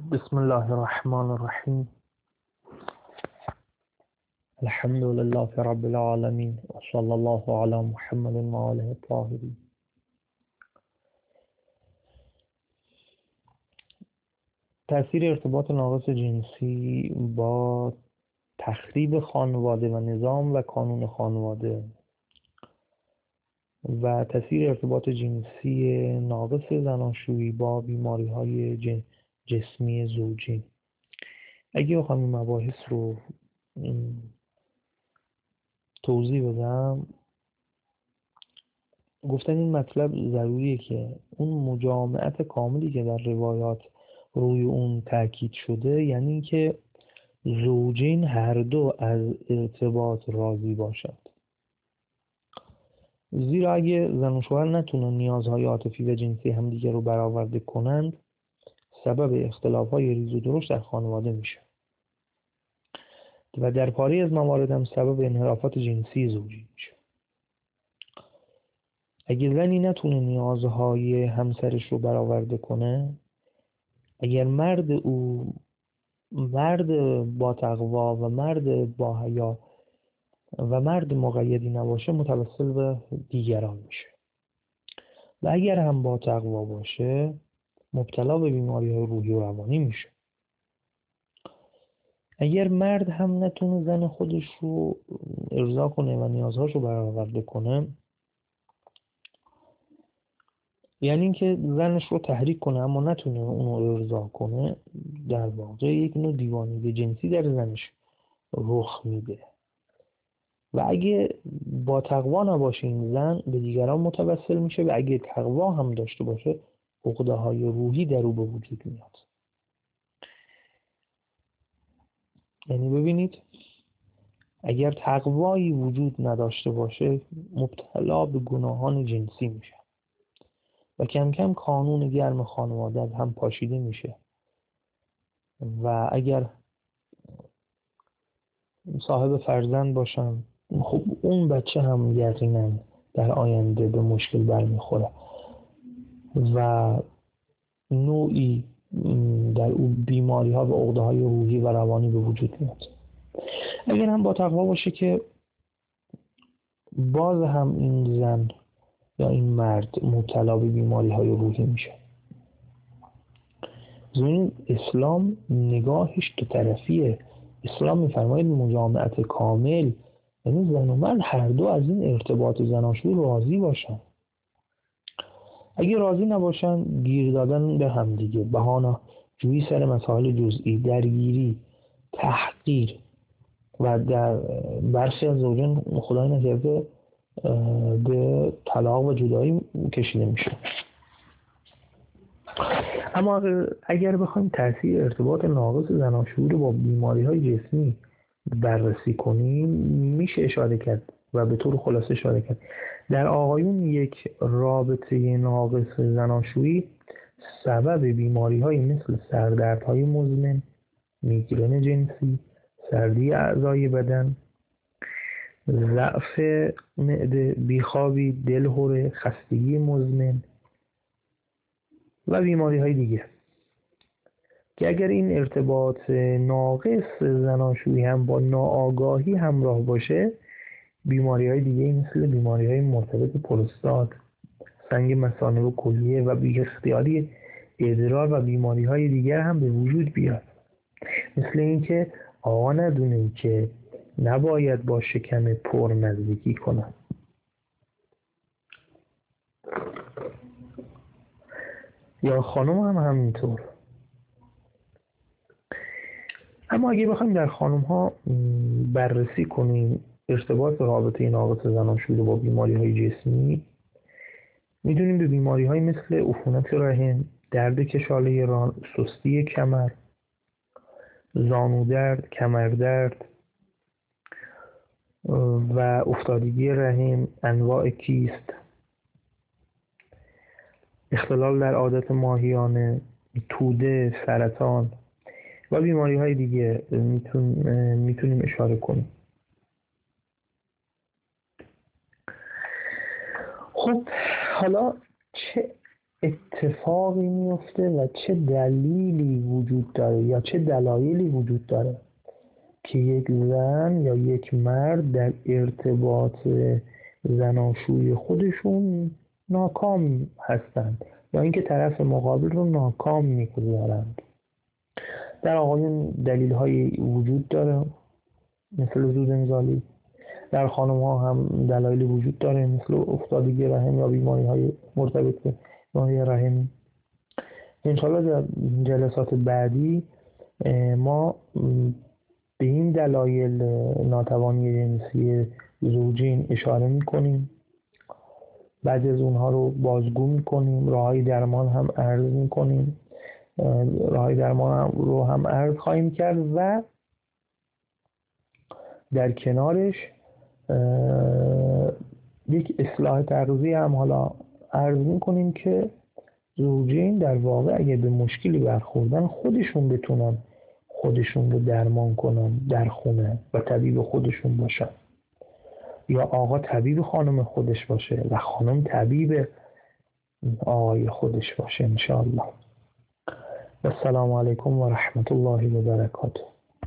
بسم الله الرحمن الرحیم. الحمد لله رب العالمین و صلی الله علی محمد و آله الطاهرین. تأثیر ارتباط ناقص جنسی با تخریب خانواده و نظام و قانون خانواده و تأثیر ارتباط جنسی ناقص زناشویی با بیماری‌های جسمی زوجین. اگه بخوام این مباحث رو توضیح بدم، گفتن این مطلب ضروریه که اون مجامعت کاملی که در روایات روی اون تاکید شده، یعنی که زوجین هر دو از ارتباط راضی باشند. زیرا اگه زن و شوهر نتونن نیازهای عاطفی و جنسی همدیگه رو برآورده کنند، سبب اختلاف‌های ریز و درشت در خانواده میشه و در پاره از موارد هم سبب انحرافات جنسی زوجی میشه. اگه زنی نتونه نیازهای همسرش رو برآورده کنه، اگر مرد با تقوا و مرد با حیا و مرد مقیدی نباشه، متوسل به دیگران میشه و اگر هم با تقوا باشه، مبتلا به بیماری‌های روحی و روانی میشه. اگر مرد هم نتونه زن خودش رو ارضا کنه و نیازهاش رو برآورده کنه، یعنی اینکه زنش رو تحریک کنه اما نتونه اونو ارضا کنه، در واقع یک نوع دیوانگی جنسی در زنش رخ میده و اگه با تقوا نباشه این زن، به دیگران متوسل میشه و اگه تقوا هم داشته باشه، عقده‌های روحی در او به وجود میاد. یعنی ببینید، اگر تقوایی وجود نداشته باشه، مبتلا به گناهان جنسی میشه و کم کم قانون گرم خانواده از هم پاشیده میشه و اگر صاحب فرزند باشن، خب اون بچه هم یقینا در آینده به مشکل برمیخوره و نوعی در او بیماری ها و عقده های روحی و روانی به وجود میاد. اگر هم با تقوا باشه که باز هم این زن یا این مرد مبتلا به بیماری های روحی میشه. زمین اسلام نگاهش دو طرفیه. اسلام میفرماید مجامعت کامل، یعنی زن و مرد هر دو از این ارتباط زناشویی راضی باشن. اگه راضی نباشن، گیر دادن به همدیگه، بهانه جویی سر مسائل جزئی، درگیری، تحقیر و در برخی از زوجین خدای نکرده به طلاق و جدایی کشیده میشه. اما اگر بخوایم تاثیر ارتباط ناقص زناشویی رو با بیماری‌های جسمی بررسی کنیم، میشه اشاره کرد و به طور خلاصه اشاره کرد در آقایون یک رابطه ناقص زناشویی سبب بیماری‌هایی مثل سردردهای مزمن، میگرن جنسی، سردی اعضای بدن، ضعف معده، بیخوابی، دلهره، خستگی مزمن و بیماری‌های دیگه که اگر این ارتباط ناقص زناشویی هم با ناآگاهی همراه باشه، بیماری‌های دیگه مثل بیماری‌های مرتبط پروستات، سنگ مثانه و کلیه و بی اختیاری ادرار و بیماری‌های دیگر هم به وجود بیاد. مثل اینکه آقا ندونه که نباید با شکم پر نزدیکی کنن، یا خانم هم همینطور. اما اگه بخوایم در خانم ها بررسی کنیم ارتباط رابطه ناقص زناشویی با بیماری‌های جسمی، میدونیم به بیماری‌های مثل عفونت رحم، درد کشاله ران، سستی کمر، زانو درد، کمر درد و افتادگی رحم، انواع کیست، اختلال در عادت ماهیانه، توده، سرطان و بیماری‌های دیگه میتونیم اشاره کنیم. خب حالا چه اتفاقی میفته و چه دلیلی وجود داره یا چه دلایلی وجود داره که یک زن یا یک مرد در ارتباط زناشویی خودشون ناکام هستند یا اینکه طرف مقابل رو ناکام میگذارند. در آقایون دلیل هایی وجود داره مثل زود انزالی، در خانم ها هم دلایلی وجود داره مثل افتادگی رحم یا بیماری های مرتبط به بیماری رحمی. انشاءالله در جلسات بعدی ما به این دلایل ناتوانی جنسی زوجین اشاره میکنیم، بعضی از اونها رو بازگو میکنیم، راههای درمان هم عرض میکنیم، راههای درمان رو هم عرض خواهیم کرد و در کنارش یک اصلاح تعرضی هم حالا عرض میکنیم که زوجین در واقع اگه به مشکلی برخوردن خودشون بتونن خودشون رو درمان کنن در خونه و طبیب خودشون باشن، یا آقا طبیب خانم خودش باشه و خانم طبیب آقای خودش باشه انشاءالله. السلام علیکم و رحمت الله و برکاته.